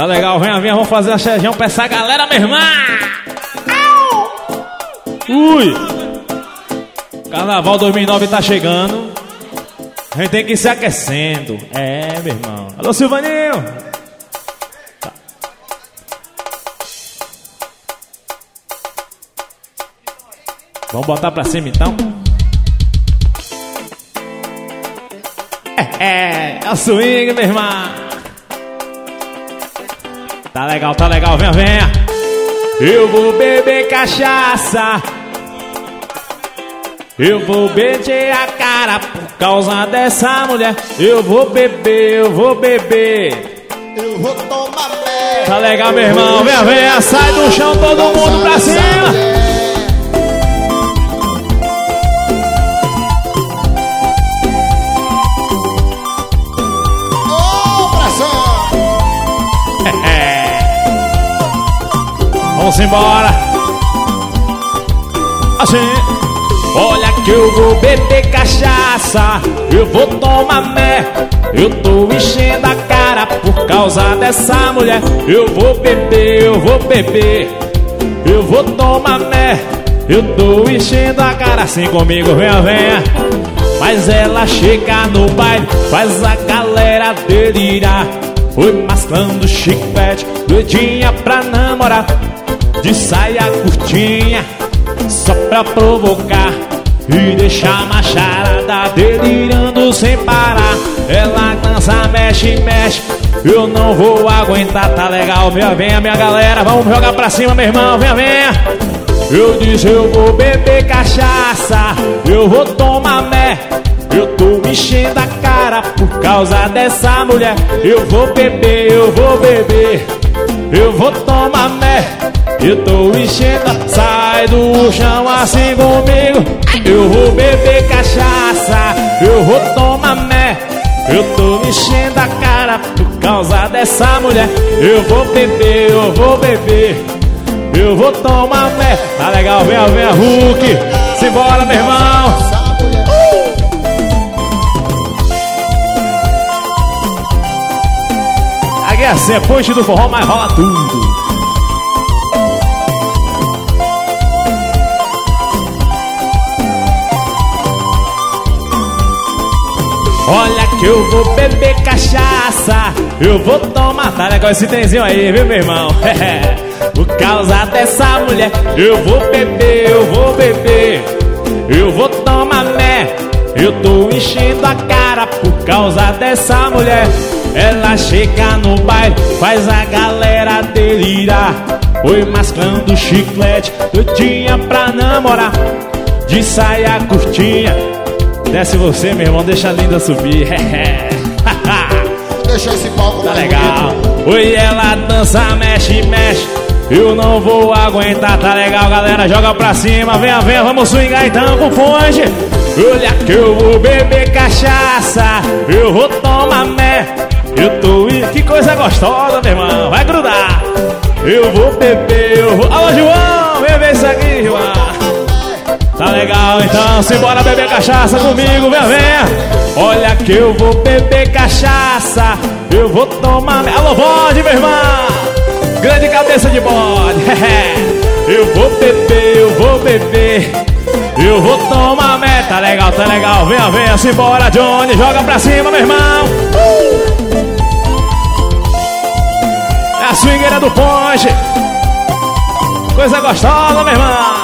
Tá legal, venha, vamos fazer a xejão pra essa galera, minha irmã. Ui! Carnaval 2009 tá chegando. A gente tem que ir se aquecendo. É, meu irmão. Alô, Silvaninho! Tá. Vamos botar pra cima então? É o swing, meu irmão. Tá legal, venha, venha. Eu vou beber cachaça. Eu vou beber a cara por causa dessa mulher. Eu vou beber, eu vou beber. Eu vou tomar merda. Tá legal, meu irmão, venha, venha. Sai do chão, todo mundo pra cima. Vamos embora. Assim. Olha que eu vou beber cachaça. Eu vou tomar merda. Eu tô enchendo a cara por causa dessa mulher. Eu vou beber, eu vou beber. Eu vou tomar merda. Eu tô enchendo a cara. Assim comigo, venha, venha. Mas ela chega no baile, faz a galera delirar. Foi mascando chiclete, doidinha pra namorar. De saia curtinha, só pra provocar e deixar a macharada delirando sem parar. Ela dança, mexe, mexe, eu não vou aguentar. Tá legal, venha, venha, minha galera. Vamos jogar pra cima, meu irmão, venha, venha. Eu disse eu vou beber cachaça. Eu vou tomar merda. Eu tô enchendo a cara por causa dessa mulher. Eu vou beber, eu vou beber. Eu vou tomar merda. Eu tô enchendo, sai do chão assim comigo. Eu vou beber cachaça. Eu vou tomar merda. Eu tô enchendo a cara por causa dessa mulher. Eu vou beber, eu vou beber. Eu vou tomar merda. Tá legal, venha, venha, Hulk. Simbora, meu irmão. Aqui é assim, é ponte do forró, mas rola tudo. Olha que eu vou beber cachaça. Eu vou tomar. Tá legal esse trenzinho aí, viu, meu irmão? Por causa dessa mulher. Eu vou beber, eu vou beber. Eu vou tomar merda. Eu tô enchendo a cara por causa dessa mulher. Ela chega no baile, faz a galera delirar. Foi mascando chiclete, doidinha pra namorar. De saia curtinha. Desce você, meu irmão, deixa a linda subir. Deixa esse palco. Tá legal. Oi, ela dança, mexe, mexe. Eu não vou aguentar, tá legal, galera. Joga pra cima, venha, venha, vamos swingar então com fonte. Olha que eu vou beber cachaça. Eu vou tomar merda. Eu tô indo, que coisa gostosa, meu irmão. Vai grudar. Eu vou beber, eu vou. Alô, João, vem ver isso aqui, João. Tá legal, então, simbora beber cachaça comigo, venha, venha. Olha que eu vou beber cachaça. Eu vou tomar... Alô, bode, meu irmão. Grande cabeça de bode. Eu vou beber, eu vou beber. Eu vou tomar meta. Tá legal, venha, venha, simbora, Johnny. Joga pra cima, meu irmão. É a swingueira do Ponte. Coisa gostosa, meu irmão.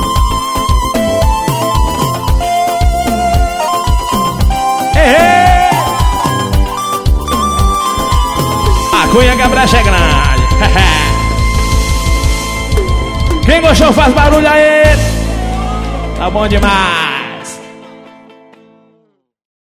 A cunha que a brecha é grande. Quem gostou faz barulho aí. Tá bom demais.